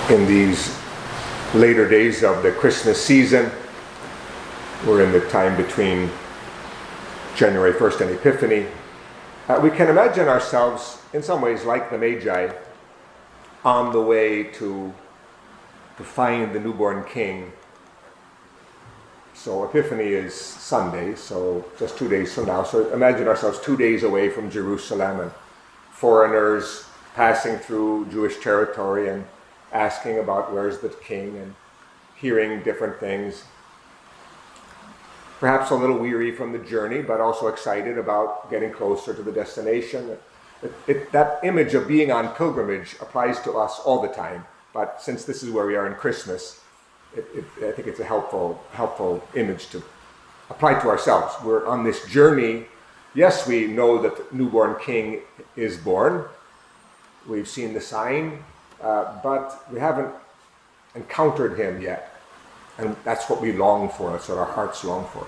in these later days of the Christmas season. We're in the time between January 1st and Epiphany. We can imagine ourselves in some ways like the Magi on the way to find the newborn king. So Epiphany is Sunday, so just 2 days from now. So imagine ourselves 2 days away from Jerusalem, and foreigners passing through Jewish territory and asking about where's the king and hearing different things. Perhaps a little weary from the journey, but also excited about getting closer to the destination. That image of being on pilgrimage applies to us all the time, but since this is where we are in Christmas, I think it's a helpful image to apply to ourselves. We're on this journey. Yes, we know that the newborn king is born. We've seen the sign, but we haven't encountered him yet. And that's what we long for. That's what our hearts long for.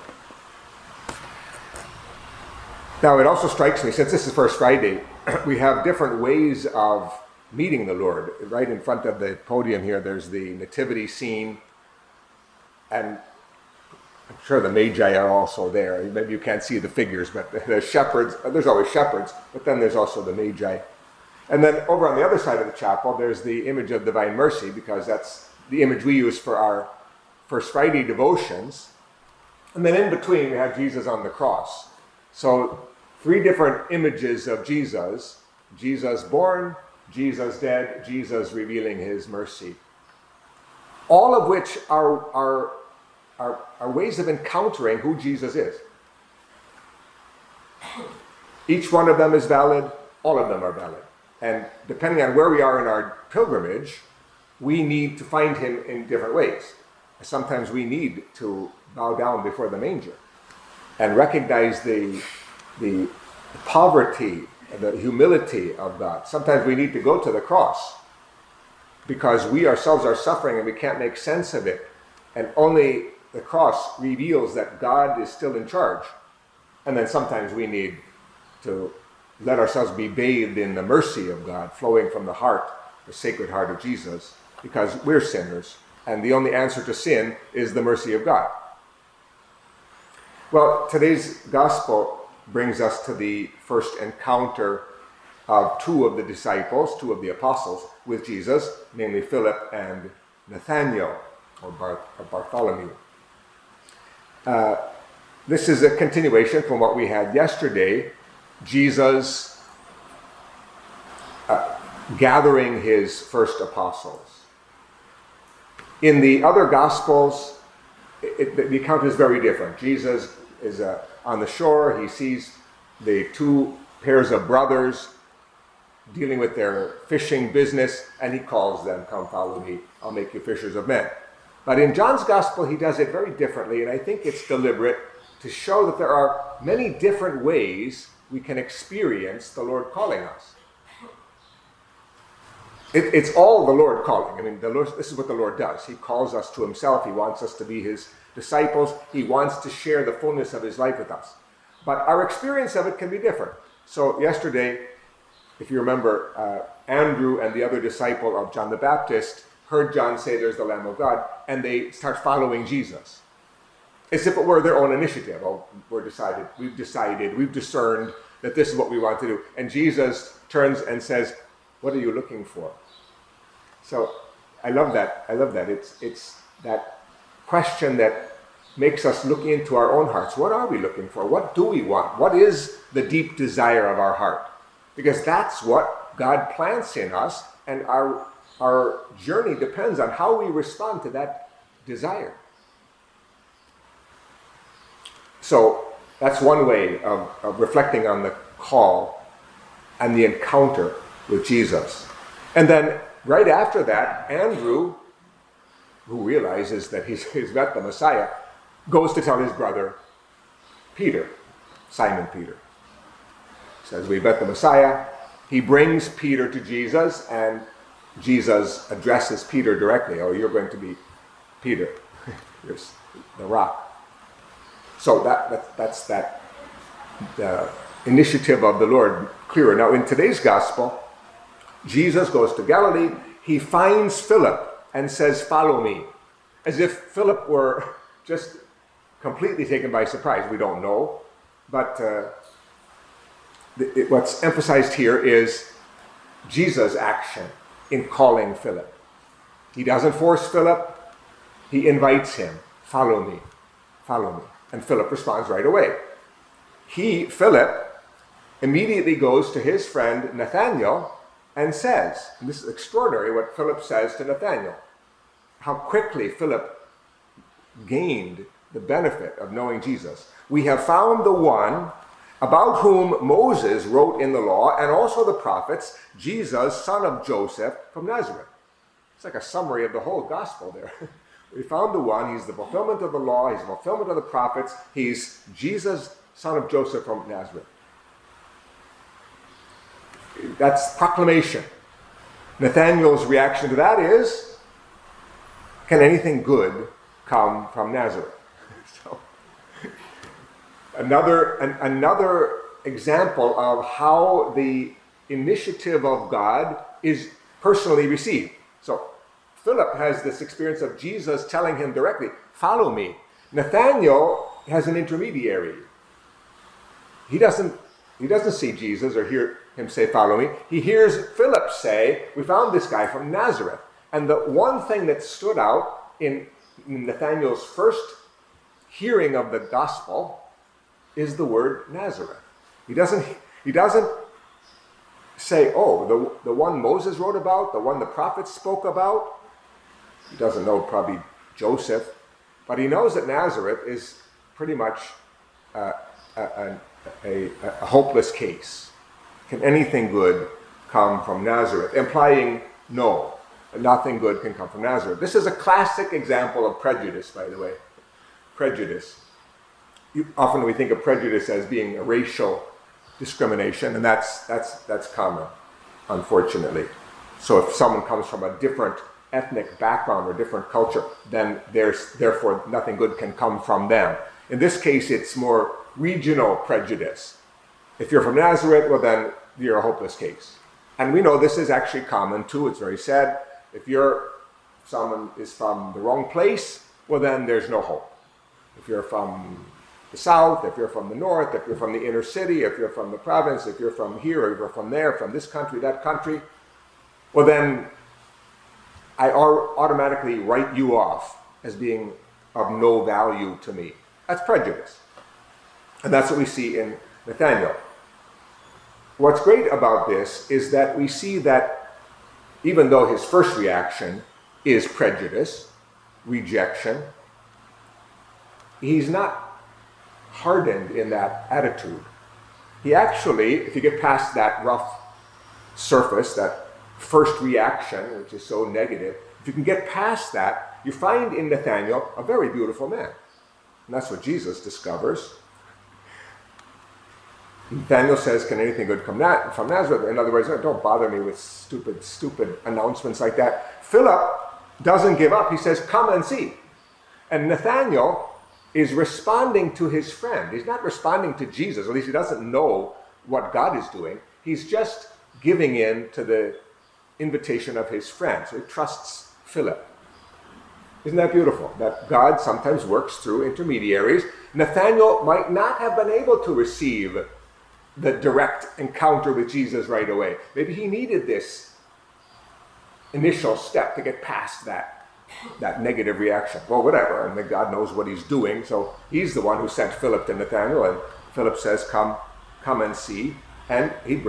Now, it also strikes me, since this is First Friday, we have different ways of meeting the Lord. Right in front of the podium here, there's the nativity scene. And I'm sure the Magi are also there. Maybe you can't see the figures, but the shepherds, there's always shepherds, but then there's also the Magi. And then over on the other side of the chapel, there's the image of Divine Mercy, because that's the image we use for our First Friday devotions. And then in between, we have Jesus on the cross. So 3 different images of Jesus: Jesus born, Jesus dead, Jesus revealing his mercy. All of which are ways of encountering who Jesus is. Each one of them is valid. All of them are valid. And depending on where we are in our pilgrimage, we need to find him in different ways. Sometimes we need to bow down before the manger and recognize the poverty and the humility of God. Sometimes we need to go to the cross because we ourselves are suffering and we can't make sense of it. And only the cross reveals that God is still in charge. And then sometimes we need to let ourselves be bathed in the mercy of God flowing from the heart, the sacred heart of Jesus, because we're sinners. And the only answer to sin is the mercy of God. Well, today's gospel brings us to the first encounter of 2 of the disciples, 2 of the apostles with Jesus, namely Philip and Nathanael, or Bartholomew. This is a continuation from what we had yesterday, Jesus gathering his first apostles. In the other Gospels, the account is very different. Jesus is on the shore. He sees the 2 pairs of brothers dealing with their fishing business, and he calls them, "Come follow me, I'll make you fishers of men." But in John's Gospel, he does it very differently, and I think it's deliberate to show that there are many different ways we can experience the Lord calling us. It's all the Lord calling. I mean, this is what the Lord does. He calls us to himself. He wants us to be his disciples. He wants to share the fullness of his life with us. But our experience of it can be different. So yesterday, if you remember, Andrew and the other disciple of John the Baptist heard John say, "There's the Lamb of God," and they start following Jesus. As if it were their own initiative. Oh, we've discerned that this is what we want to do. And Jesus turns and says, "What are you looking for?" So I love that. It's that question that makes us look into our own hearts. What are we looking for? What do we want? What is the deep desire of our heart? Because that's what God plants in us, and our journey depends on how we respond to that desire. So that's one way of reflecting on the call and the encounter with Jesus. And then right after that, Andrew, who realizes that he's met the Messiah, goes to tell his brother Peter, Simon Peter. Says, "We've met the Messiah." He brings Peter to Jesus, and Jesus addresses Peter directly. "Oh, you're going to be Peter. You're the rock." So that's the initiative of the Lord clearer. Now, in today's gospel, Jesus goes to Galilee. He finds Philip. and says, "Follow me," as if Philip were just completely taken by surprise. We don't know, but what's emphasized here is Jesus' action in calling Philip. He doesn't force Philip, he invites him, "Follow me, follow me." And Philip responds right away. Philip, immediately goes to his friend Nathanael and says, and this is extraordinary what Philip says to Nathanael, how quickly Philip gained the benefit of knowing Jesus. "We have found the one about whom Moses wrote in the law and also the prophets, Jesus, son of Joseph from Nazareth." It's like a summary of the whole gospel there. We found the one, he's the fulfillment of the law, he's the fulfillment of the prophets, he's Jesus, son of Joseph from Nazareth. That's proclamation. Nathanael's reaction to that is, can anything good come from Nazareth? So, another example of how the initiative of God is personally received. So Philip has this experience of Jesus telling him directly, "Follow me." Nathanael has an intermediary. He doesn't see Jesus or hear him say, "Follow me." He hears Philip say, "We found this guy from Nazareth." And the one thing that stood out in Nathanael's first hearing of the gospel is the word Nazareth. He doesn't say, "Oh, the one Moses wrote about, the one the prophets spoke about." He doesn't know probably Joseph, but he knows that Nazareth is pretty much a hopeless case. Can anything good come from Nazareth? Implying no, nothing good can come from Nazareth. This is a classic example of prejudice, by the way. Prejudice. Often we think of prejudice as being a racial discrimination, and that's common, unfortunately. So if someone comes from a different ethnic background or different culture, then therefore nothing good can come from them. In this case, it's more regional prejudice. If you're from Nazareth, well then you're a hopeless case. And we know this is actually common too. It's very sad. If someone is from the wrong place, well then there's no hope. If you're from the south, if you're from the north, if you're from the inner city, if you're from the province, if you're from here, or if you're from there, from this country, that country, well then I automatically write you off as being of no value to me. That's prejudice. And that's what we see in Nathanael. What's great about this is that we see that even though his first reaction is prejudice, rejection, he's not hardened in that attitude. He actually, if you get past that rough surface, that first reaction, which is so negative, if you can get past that, you find in Nathanael a very beautiful man. And that's what Jesus discovers. Nathanael says, "Can anything good come from Nazareth?" In other words, don't bother me with stupid announcements like that. Philip doesn't give up. He says, "Come and see." And Nathanael is responding to his friend. He's not responding to Jesus, or at least he doesn't know what God is doing. He's just giving in to the invitation of his friend. So he trusts Philip. Isn't that beautiful? That God sometimes works through intermediaries. Nathanael might not have been able to receive the direct encounter with Jesus right away. Maybe he needed this initial step to get past that negative reaction. Well, whatever, and then God knows what he's doing, so he's the one who sent Philip to Nathanael, and Philip says, come and see, and Philip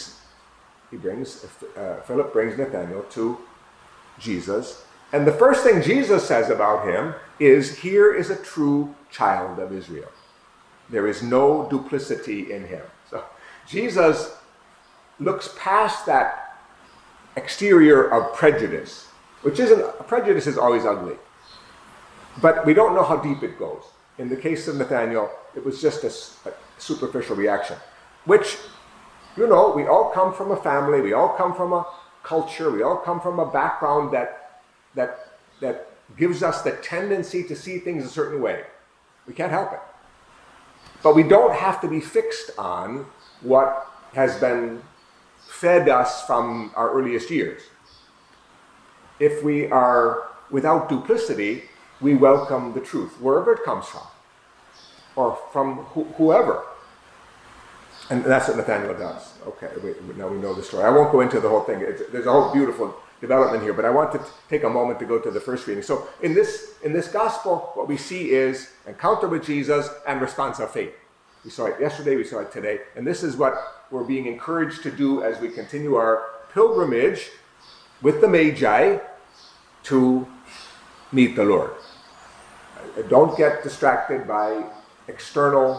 brings Nathanael to Jesus. And the first thing Jesus says about him is, "Here is a true child of Israel. There is no duplicity in him." So Jesus looks past that exterior of prejudice, prejudice is always ugly. But we don't know how deep it goes. In the case of Nathanael, it was just a superficial reaction, which, we all come from a family, we all come from a culture, we all come from a background that gives us the tendency to see things a certain way. We can't help it. But we don't have to be fixed on what has been fed us from our earliest years. if we are without duplicity, we welcome the truth, wherever it comes from, or from whoever. And that's what Nathaniel does. Okay, now we know the story. I won't go into the whole thing. There's a whole beautiful development here, but I want to take a moment to go to the first reading. So in this gospel, what we see is encounter with Jesus and response of faith. We saw it yesterday, we saw it today, and this is what we're being encouraged to do as we continue our pilgrimage with the Magi to meet the Lord. Don't get distracted by external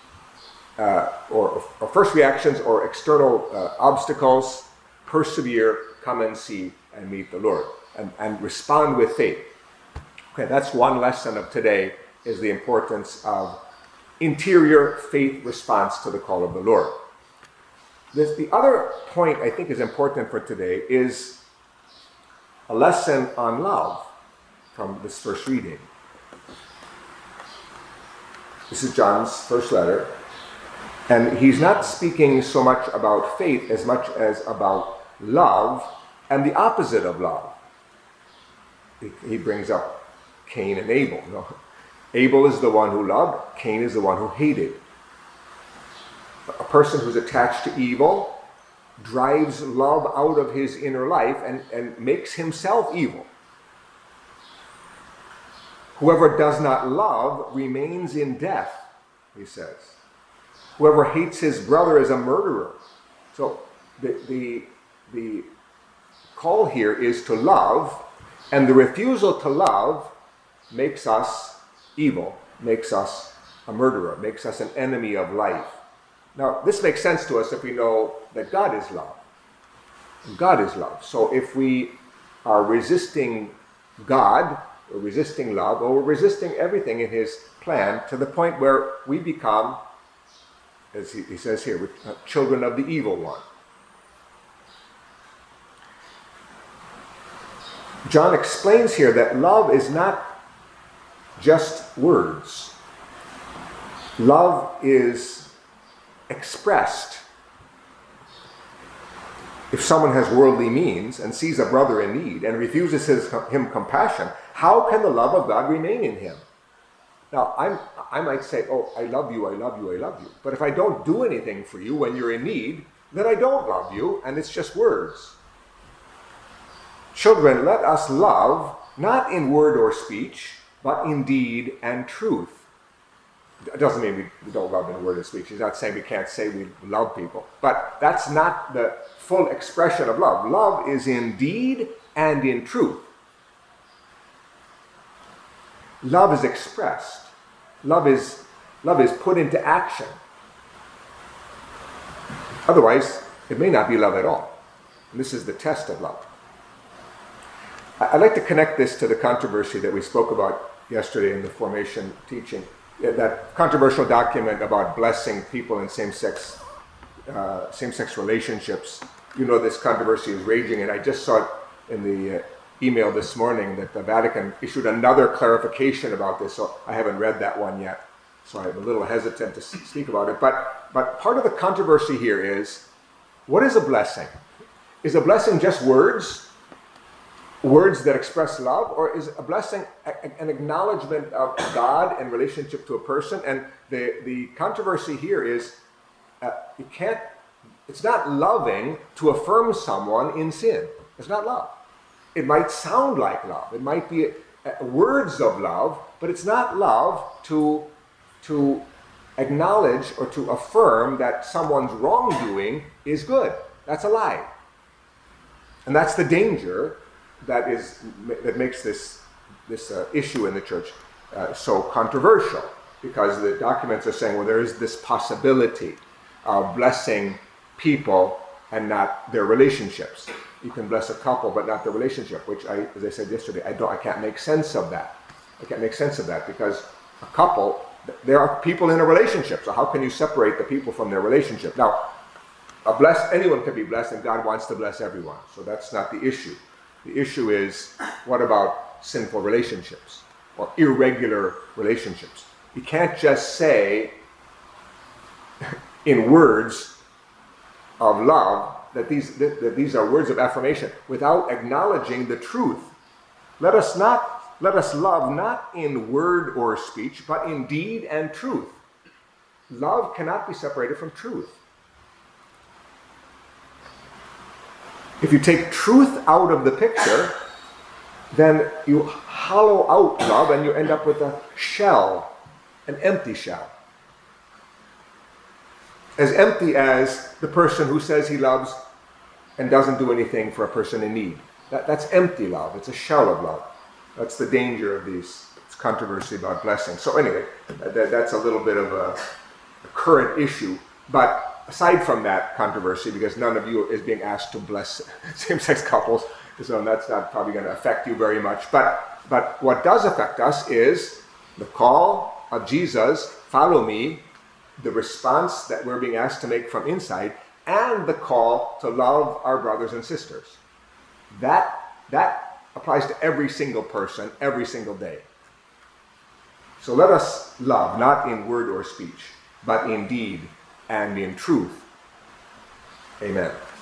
or first reactions or external obstacles. Persevere, come and see and meet the Lord, and respond with faith. Okay, that's one lesson of today, is the importance of interior faith response to the call of the Lord. The other point I think is important for today is a lesson on love from this first reading. This is John's first letter, and he's not speaking so much about faith as much as about love and the opposite of love. He brings up Cain and Abel. No? Abel is the one who loved, Cain is the one who hated. A person who's attached to evil drives love out of his inner life and makes himself evil. Whoever does not love remains in death, he says. Whoever hates his brother is a murderer. So the call here is to love, and the refusal to love makes us evil, makes us a murderer, makes us an enemy of life. Now, this makes sense to us if we know that God is love. God is love. So if we are resisting God, or resisting love, or we're resisting everything in his plan to the point where we become, as he says here, children of the evil one. John explains here that love is not just words. Love is expressed. If someone has worldly means and sees a brother in need and refuses him compassion, how can the love of God remain in him? Now, I might say, oh, I love you, I love you, I love you. But if I don't do anything for you when you're in need, then I don't love you, and it's just words. Children, let us love, not in word or speech, but in deed and truth. It doesn't mean we don't love in word or speech. He's not saying we can't say we love people. But that's not the full expression of love. Love is in deed and in truth. Love is expressed. Love is put into action. Otherwise, it may not be love at all. And this is the test of love. I'd like to connect this to the controversy that we spoke about yesterday in the formation teaching. That controversial document about blessing people in same-sex relationships. You know, this controversy is raging, and I just saw it in the email this morning that the Vatican issued another clarification about this, so I haven't read that one yet, so I'm a little hesitant to speak about it. But part of the controversy here is, what is a blessing? Is a blessing just words that express love, or is a blessing an acknowledgement of God in relationship to a person? And the controversy here is, it's not loving to affirm someone in sin. It's not love. It might sound like love. It might be words of love, but it's not love to acknowledge or to affirm that someone's wrongdoing is good. That's a lie. And that's the danger that makes this issue in the church so controversial, because the documents are saying, well, there is this possibility of blessing people and not their relationships. You can bless a couple, but not the relationship, which, as I said yesterday, I can't make sense of that. I can't make sense of that, because a couple, there are people in a relationship, so how can you separate the people from their relationship? Now, anyone can be blessed, and God wants to bless everyone, so that's not the issue. The issue is, what about sinful relationships or irregular relationships? You can't just say in words of love that these are words of affirmation without acknowledging the truth. Let us love not in word or speech, but in deed and truth. Love cannot be separated from truth. If you take truth out of the picture, then you hollow out love and you end up with a shell, an empty shell. As empty as the person who says he loves and doesn't do anything for a person in need. That's empty love. It's a shell of love. That's the danger of this controversy about blessing. So anyway, that's a little bit of a current issue. But aside from that controversy, because none of you is being asked to bless same-sex couples, so that's not probably going to affect you very much. But what does affect us is the call of Jesus, follow me, the response that we're being asked to make from inside, and the call to love our brothers and sisters. That applies to every single person, every single day. So let us love, not in word or speech, but in deed and in truth. Amen.